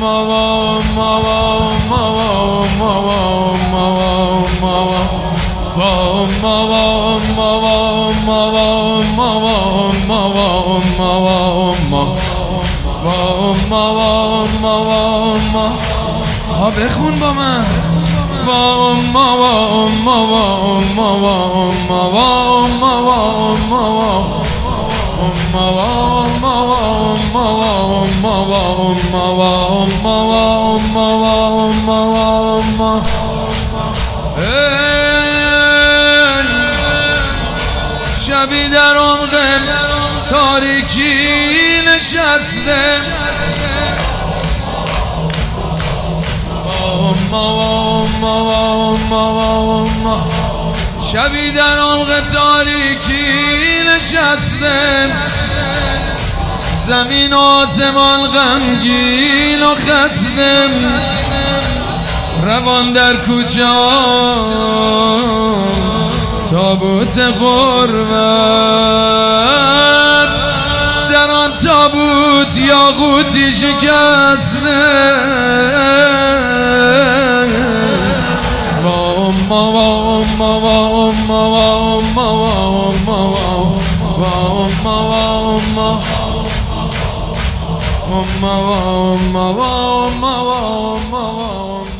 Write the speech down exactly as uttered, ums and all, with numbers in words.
ها بخون با من با ما با ما با ما با ما با ما با ما شبی در عمق تاریکی نشسته شبی در عمق تاریکی نشسته زمین و آسمان غمگین و خسته روان در کوچه ها تابوت غربت در آن تابوت یاقوتی شکسته ما